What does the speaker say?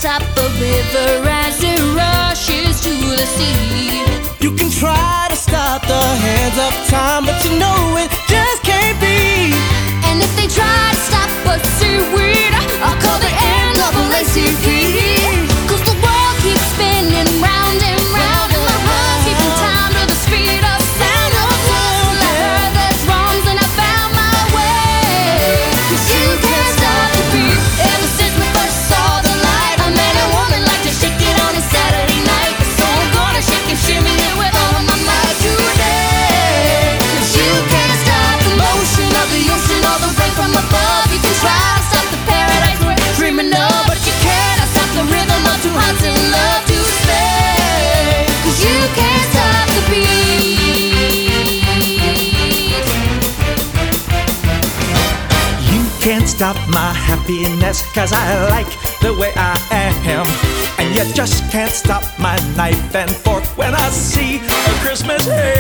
stop the river as it rushes to the sea. You can try to stop the hands of time, but you know it just can't be. And if they try to stop us seaweed, I'll call the NAACP. 'Cause the world keeps spinning round and round, and my heart's keeping time to the speed of sound. Till I heard there's wrongs and I found my way. 'Cause you can't stop the beat. Ever since we first saw the light, a man and woman like to shake it on a Saturday night. So I'm gonna shake and shimmy it with all of my might today. 'Cause you can't stop the motion of the ocean or the rain from above. You can try to stop the paradise we're dreaming of, but you cannot stop the rhythm of two hearts in love to stay. 'Cause you can't stop the beat. You can't stop my happiness, 'cause I like the way I am. And you just can't stop my knife and fork when I see a Christmas Eve.